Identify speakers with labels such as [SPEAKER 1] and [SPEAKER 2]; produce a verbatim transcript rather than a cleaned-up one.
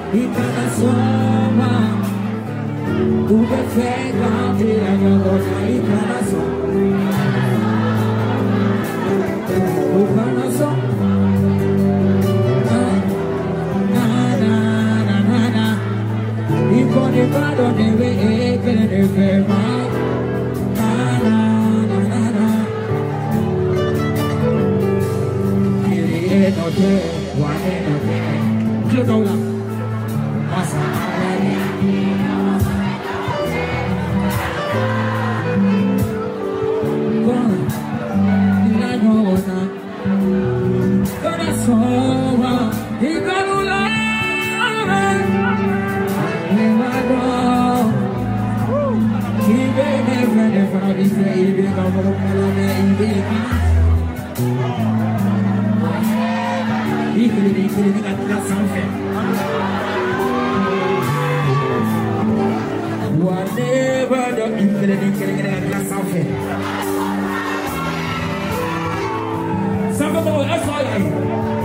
[SPEAKER 1] he can soma. Who the fake out here and you're gonna he can soma. Who can soma? Na na na na na. He got the bad on the way, can the fair man. Na na na na na. He ain't no day, one ain't no day. You know that. Whatever the infinity can get a glass of it. Some of the that's all I